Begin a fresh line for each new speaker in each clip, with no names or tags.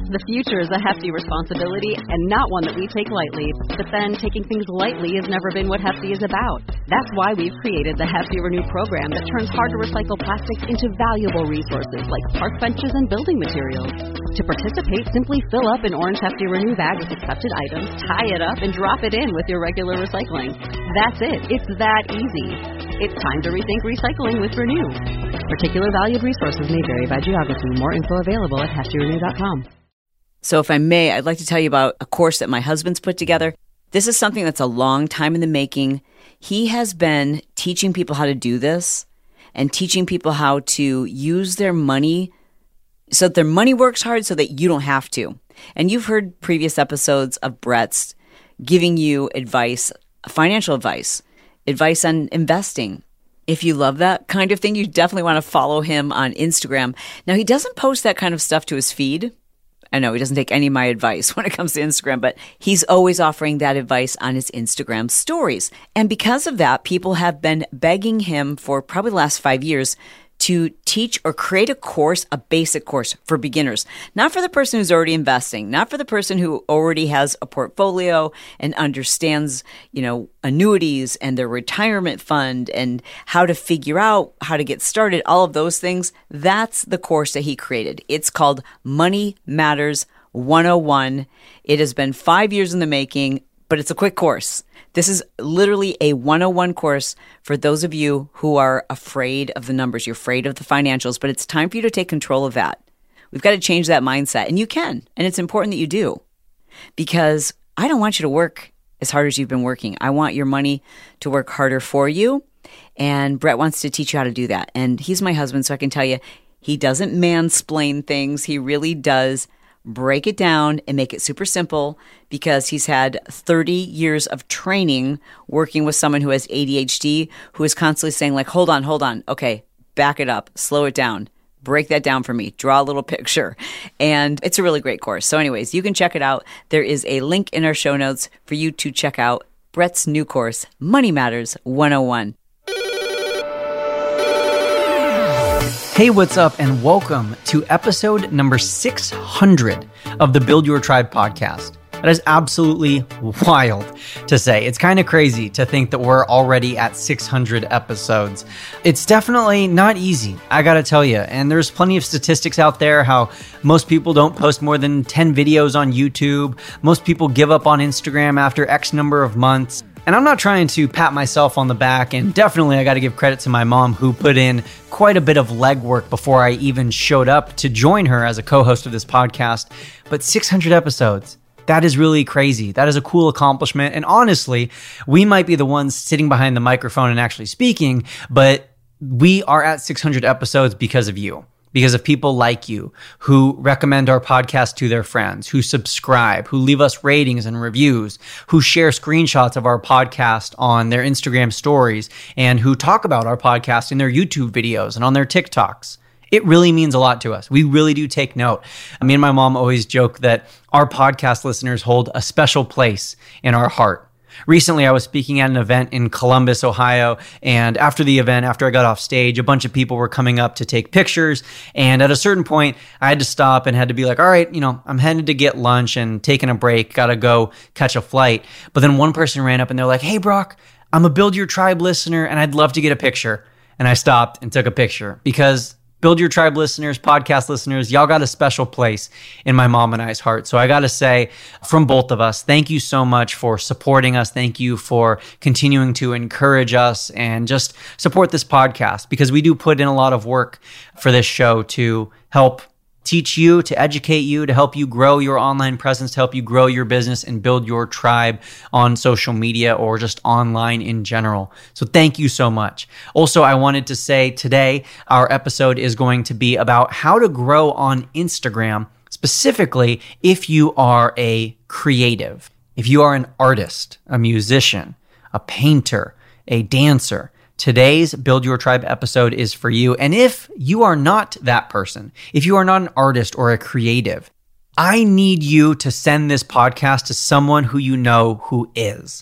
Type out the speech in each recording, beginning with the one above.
The future is a hefty responsibility and not one that we take lightly. But then taking things lightly has never been what Hefty is about. That's why we've created the Hefty Renew program that turns hard-to-recycle plastics into valuable resources like park benches and building materials. To participate, simply fill up an orange Hefty Renew bag with accepted items, tie it up, and drop it in with your regular recycling. That's it. It's that easy. It's time to rethink recycling with Renew. Particular valued resources may vary by geography. More info available at heftyrenew.com.
So if I may, I'd like to tell you about a course that my husband's put together. This is something that's a long time in the making. He has been teaching people how to do this and teaching people how to use their money so that their money works hard so that you don't have to. And you've heard previous episodes of Brett's giving you advice, financial advice on investing. If you love that kind of thing, you definitely want to follow him on Instagram. Now, he doesn't post that kind of stuff to his feed. I know he doesn't take any of my advice when it comes to Instagram, but he's always offering that advice on his Instagram stories. And because of that, people have been begging him for probably the last 5 years to teach or create a course, a basic course for beginners, not for the person who's already investing, not for the person who already has a portfolio and understands, annuities and their retirement fund and how to figure out how to get started, all of those things. That's the course that he created. It's called Money Matters 101. It has been 5 years in the making, but it's a quick course. This is literally a 101 course for those of you who are afraid of the numbers, you're afraid of the financials, but it's time for you to take control of that. We've got to change that mindset, and you can, and it's important that you do, because I don't want you to work as hard as you've been working. I want your money to work harder for you, and Brett wants to teach you how to do that. And he's my husband, so I can tell you, he doesn't mansplain things. He really does break it down and make it super simple, because he's had 30 years of training working with someone who has ADHD, who is constantly saying like, hold on. Okay, back it up, slow it down, break that down for me, draw a little picture. And it's a really great course. So anyways, you can check it out. There is a link in our show notes for you to check out Brett's new course, Money Matters 101.
Hey, what's up, and welcome to episode number 600 of the Build Your Tribe podcast. That is absolutely wild to say. It's kind of crazy to think that we're already at 600 episodes. It's definitely not easy, I gotta tell you. And there's plenty of statistics out there how most people don't post more than 10 videos on YouTube. Most people give up on Instagram after X number of months. And I'm not trying to pat myself on the back, and definitely I got to give credit to my mom, who put in quite a bit of legwork before I even showed up to join her as a co-host of this podcast. But 600 episodes, that is really crazy. That is a cool accomplishment. And honestly, we might be the ones sitting behind the microphone and actually speaking, but we are at 600 episodes because of you. Because of people like you who recommend our podcast to their friends, who subscribe, who leave us ratings and reviews, who share screenshots of our podcast on their Instagram stories, and who talk about our podcast in their YouTube videos and on their TikToks. It really means a lot to us. We really do take note. Me and my mom always joke that our podcast listeners hold a special place in our heart. Recently, I was speaking at an event in Columbus, Ohio, and after the event, after I got off stage, a bunch of people were coming up to take pictures, and at a certain point, I had to stop and had to be like, all right, I'm headed to get lunch and taking a break, gotta go catch a flight. But then one person ran up and they're like, hey, Brock, I'm a Build Your Tribe listener, and I'd love to get a picture. And I stopped and took a picture, because Build Your Tribe listeners, podcast listeners, y'all got a special place in my mom and I's heart. So I got to say, from both of us, thank you so much for supporting us. Thank you for continuing to encourage us and just support this podcast, because we do put in a lot of work for this show to help teach you, to educate you, to help you grow your online presence, to help you grow your business and build your tribe on social media or just online in general. So thank you so much. Also, I wanted to say today, our episode is going to be about how to grow on Instagram, specifically if you are a creative, if you are an artist, a musician, a painter, a dancer. Today's Build Your Tribe episode is for you. And if you are not that person, if you are not an artist or a creative, I need you to send this podcast to someone who you know who is.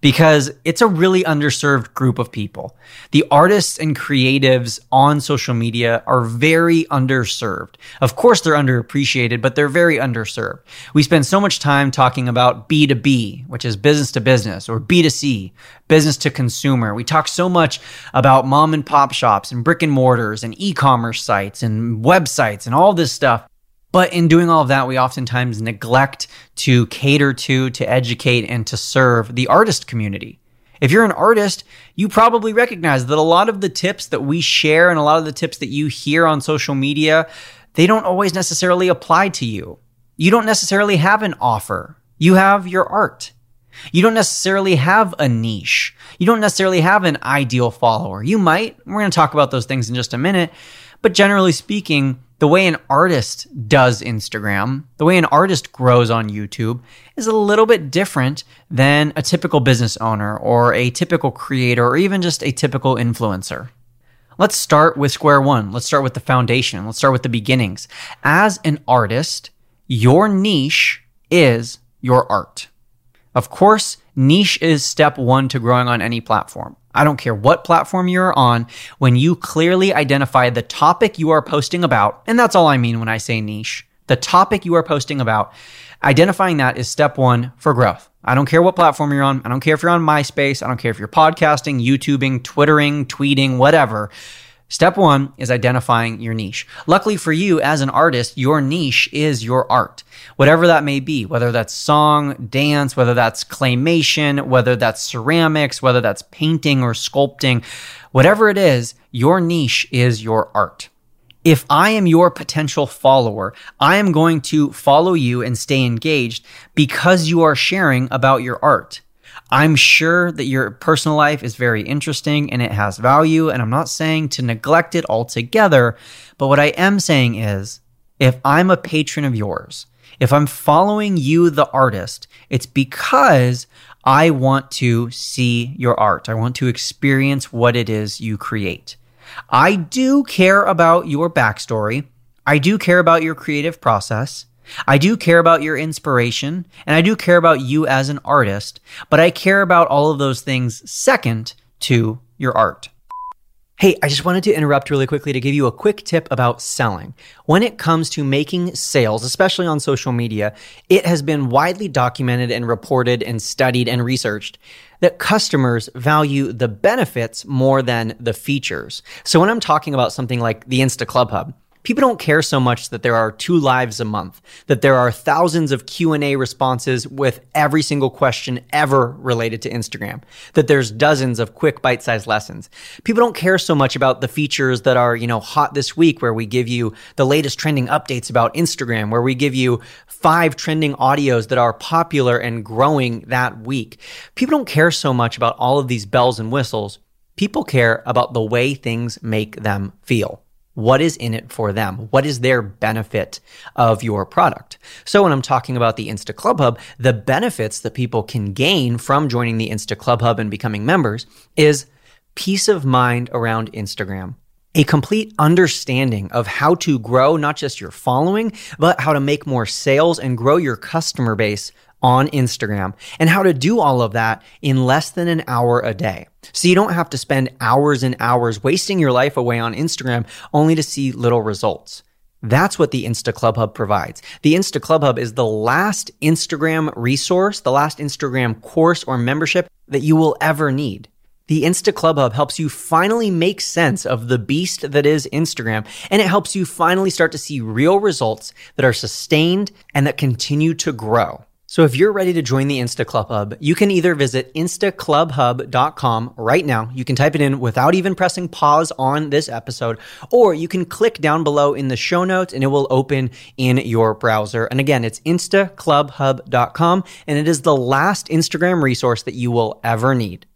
because it's a really underserved group of people. The artists and creatives on social media are very underserved. Of course, they're underappreciated, but they're very underserved. We spend so much time talking about B2B, which is business to business, or B2C, business to consumer. We talk so much about mom and pop shops and brick and mortars and e-commerce sites and websites and all this stuff. But in doing all of that, we oftentimes neglect to cater to educate, and to serve the artist community. If you're an artist, you probably recognize that a lot of the tips that we share and a lot of the tips that you hear on social media, they don't always necessarily apply to you. You don't necessarily have an offer. You have your art. You don't necessarily have a niche. You don't necessarily have an ideal follower. You might. We're going to talk about those things in just a minute. But generally speaking, the way an artist does Instagram, the way an artist grows on YouTube is a little bit different than a typical business owner or a typical creator or even just a typical influencer. Let's start with square one. Let's start with the foundation. Let's start with the beginnings. As an artist, your niche is your art. Of course, niche is step one to growing on any platform. I don't care what platform you're on, when you clearly identify the topic you are posting about, and that's all I mean when I say niche, the topic you are posting about, identifying that is step one for growth. I don't care what platform you're on. I don't care if you're on MySpace. I don't care if you're podcasting, YouTubing, Twittering, tweeting, whatever. Step one is identifying your niche. Luckily for you, as an artist, your niche is your art. Whatever that may be, whether that's song, dance, whether that's claymation, whether that's ceramics, whether that's painting or sculpting, whatever it is, your niche is your art. If I am your potential follower, I am going to follow you and stay engaged because you are sharing about your art. I'm sure that your personal life is very interesting and it has value, and I'm not saying to neglect it altogether, but what I am saying is, if I'm a patron of yours, if I'm following you, the artist, it's because I want to see your art. I want to experience what it is you create. I do care about your backstory. I do care about your creative process. I do care about your inspiration, and I do care about you as an artist, but I care about all of those things second to your art. Hey, I just wanted to interrupt really quickly to give you a quick tip about selling. When it comes to making sales, especially on social media, it has been widely documented and reported and studied and researched that customers value the benefits more than the features. So when I'm talking about something like the Insta Club Hub, people don't care so much that there are 2 lives a month, that there are thousands of Q&A responses with every single question ever related to Instagram, that there's dozens of quick bite-sized lessons. People don't care so much about the features that are, hot this week, where we give you the latest trending updates about Instagram, where we give you 5 trending audios that are popular and growing that week. People don't care so much about all of these bells and whistles. People care about the way things make them feel. What is in it for them? What is their benefit of your product? So when I'm talking about the Insta Club Hub, the benefits that people can gain from joining the Insta Club Hub and becoming members is peace of mind around Instagram, a complete understanding of how to grow not just your following, but how to make more sales and grow your customer base on Instagram, and how to do all of that in less than an hour a day. So you don't have to spend hours and hours wasting your life away on Instagram only to see little results. That's what the Insta Club Hub provides. The Insta Club Hub is the last Instagram resource, the last Instagram course or membership that you will ever need. The Insta Club Hub helps you finally make sense of the beast that is Instagram, and it helps you finally start to see real results that are sustained and that continue to grow. So if you're ready to join the Insta Club Hub, you can either visit instaclubhub.com right now. You can type it in without even pressing pause on this episode, or you can click down below in the show notes and it will open in your browser. And again, it's instaclubhub.com, and it is the last Instagram resource that you will ever need.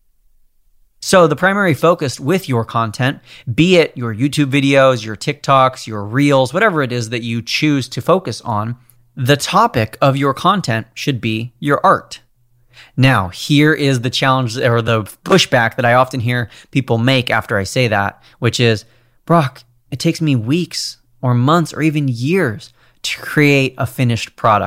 So the primary focus with your content, be it your YouTube videos, your TikToks, your Reels, whatever it is that you choose to focus on, the topic of your content should be your art. Now, here is the challenge or the pushback that I often hear people make after I say that, which is, Brock, it takes me weeks or months or even years to create a finished product.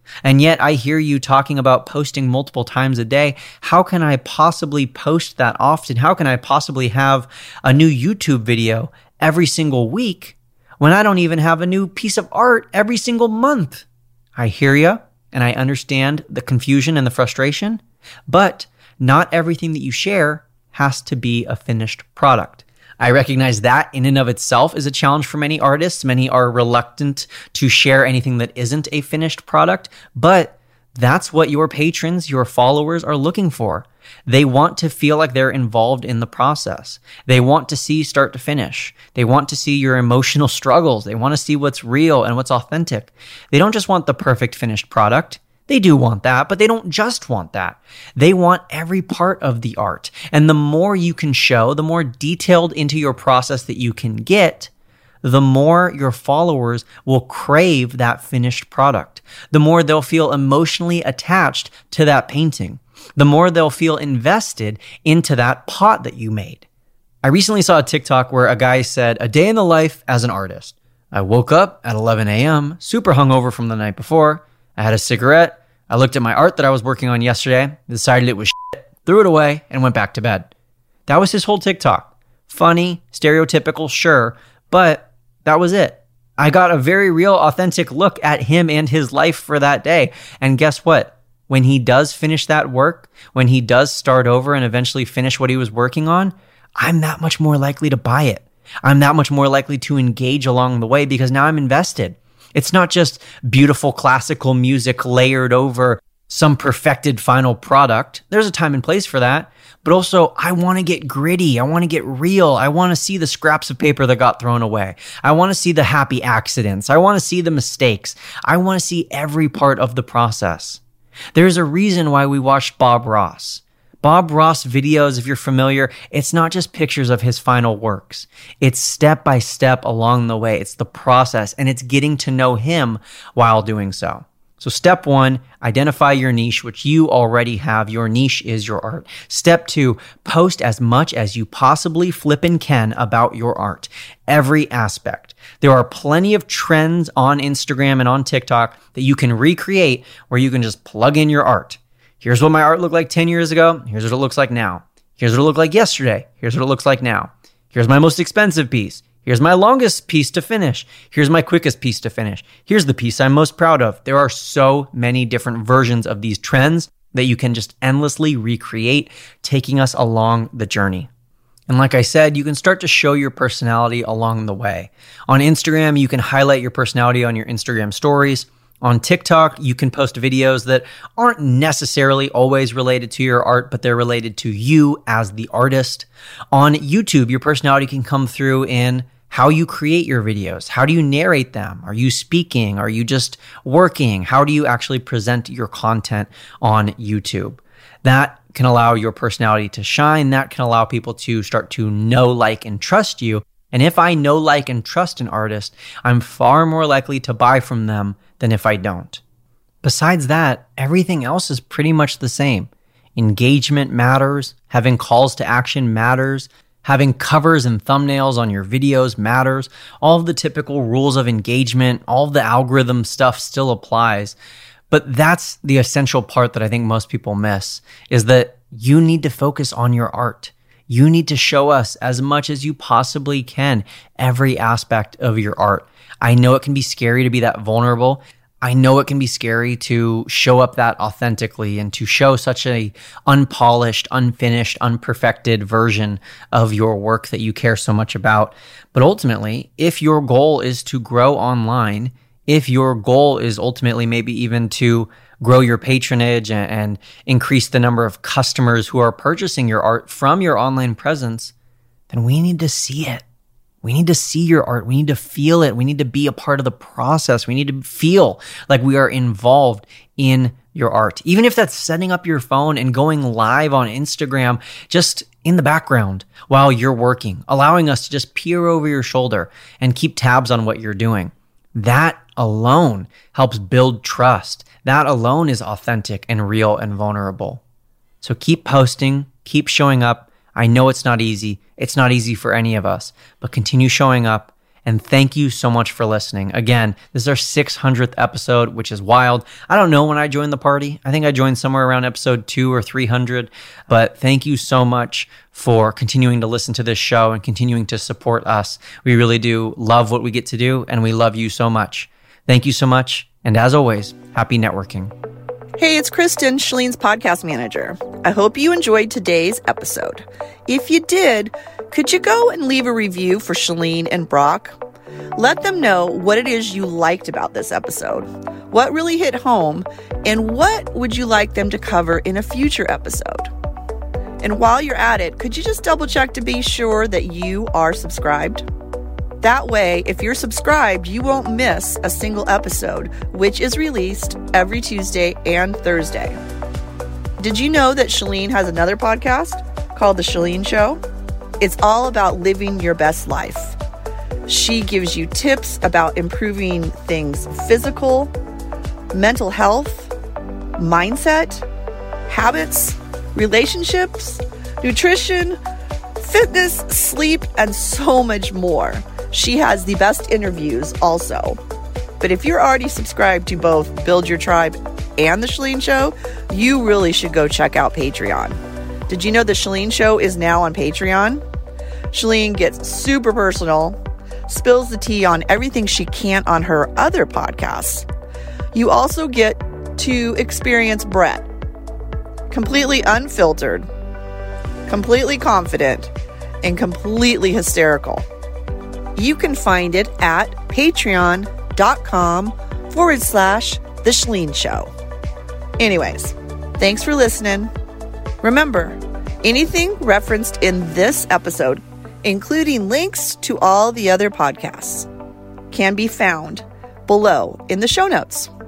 And yet I hear you talking about posting multiple times a day. How can I possibly post that often? How can I possibly have a new YouTube video every single week when I don't even have a new piece of art every single month? I hear you, and I understand the confusion and the frustration, but not everything that you share has to be a finished product. I recognize that in and of itself is a challenge for many artists. Many are reluctant to share anything that isn't a finished product, but that's what your patrons, your followers are looking for. They want to feel like they're involved in the process. They want to see start to finish. They want to see your emotional struggles. They want to see what's real and what's authentic. They don't just want the perfect finished product. They do want that, but they don't just want that. They want every part of the art. And the more you can show, the more detailed into your process that you can get, the more your followers will crave that finished product. The more they'll feel emotionally attached to that painting. The more they'll feel invested into that pot that you made. I recently saw a TikTok where a guy said, "A day in the life as an artist. I woke up at 11 a.m., super hungover from the night before. I had a cigarette. I looked at my art that I was working on yesterday, decided it was shit, threw it away, and went back to bed." That was his whole TikTok. Funny, stereotypical, sure, but that was it. I got a very real, authentic look at him and his life for that day. And guess what? When he does finish that work, when he does start over and eventually finish what he was working on, I'm that much more likely to buy it. I'm that much more likely to engage along the way because now I'm invested. It's not just beautiful classical music layered over some perfected final product. There's a time and place for that. But also, I want to get gritty. I want to get real. I want to see the scraps of paper that got thrown away. I want to see the happy accidents. I want to see the mistakes. I want to see every part of the process. There's a reason why we watched Bob Ross. Bob Ross videos, if you're familiar, it's not just pictures of his final works. It's step by step along the way. It's the process, and it's getting to know him while doing so. So step 1, identify your niche, which you already have. Your niche is your art. Step 2, post as much as you possibly flippin' can about your art. Every aspect. There are plenty of trends on Instagram and on TikTok that you can recreate where you can just plug in your art. Here's what my art looked like 10 years ago. Here's what it looks like now. Here's what it looked like yesterday. Here's what it looks like now. Here's my most expensive piece. Here's my longest piece to finish. Here's my quickest piece to finish. Here's the piece I'm most proud of. There are so many different versions of these trends that you can just endlessly recreate, taking us along the journey. And like I said, you can start to show your personality along the way. On Instagram, you can highlight your personality on your Instagram stories. On TikTok, you can post videos that aren't necessarily always related to your art, but they're related to you as the artist. On YouTube, your personality can come through in how you create your videos. How do you narrate them? Are you speaking? Are you just working? How do you actually present your content on YouTube? That can allow your personality to shine. That can allow people to start to know, like, and trust you. And if I know, like, and trust an artist, I'm far more likely to buy from them than if I don't. Besides that, everything else is pretty much the same. Engagement matters. Having calls to action matters. Having covers and thumbnails on your videos matters. All of the typical rules of engagement, all of the algorithm stuff still applies. But that's the essential part that I think most people miss, is that you need to focus on your art. You need to show us as much as you possibly can every aspect of your art. I know it can be scary to be that vulnerable. I know it can be scary to show up that authentically and to show such a unpolished, unfinished, unperfected version of your work that you care so much about. But ultimately, if your goal is to grow online, if your goal is ultimately maybe even to grow your patronage and increase the number of customers who are purchasing your art from your online presence, then we need to see it. We need to see your art. We need to feel it. We need to be a part of the process. We need to feel like we are involved in your art. Even if that's setting up your phone and going live on Instagram just in the background while you're working, allowing us to just peer over your shoulder and keep tabs on what you're doing. That alone helps build trust. That alone is authentic and real and vulnerable. So keep posting, keep showing up. I know it's not easy. It's not easy for any of us, but continue showing up And thank you so much for listening. Again, this is our 600th episode, which is wild. I don't know when I joined the party. I think I joined somewhere around episode 2 or 300. But thank you so much for continuing to listen to this show and continuing to support us. We really do love what we get to do, and we love you so much. Thank you so much. And as always, happy networking.
Hey, it's Kristen, Shalene's podcast manager. I hope you enjoyed today's episode. If you did, could you go and leave a review for Shalene and Brock? Let them know what it is you liked about this episode, what really hit home, and what would you like them to cover in a future episode. And while you're at it, could you just double check to be sure that you are subscribed? That way, if you're subscribed, you won't miss a single episode, which is released every Tuesday and Thursday. Did you know that Shalene has another podcast called The Shalene Show? It's all about living your best life. She gives you tips about improving things physical, mental health, mindset, habits, relationships, nutrition, fitness, sleep, and so much more. She has the best interviews also. But if you're already subscribed to both Build Your Tribe and The Shalene Show, you really should go check out Patreon. Did you know The Shalene Show is now on Patreon? Shalene gets super personal, spills the tea on everything she can't on her other podcasts. You also get to experience Brett, completely unfiltered, completely confident, and completely hysterical. You can find it at patreon.com/The Shalene Show. Anyways, thanks for listening. Remember, anything referenced in this episode, including links to all the other podcasts, can be found below in the show notes.